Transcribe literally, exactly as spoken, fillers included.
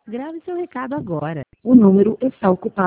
Grave seu recado agora. O número está ocupado.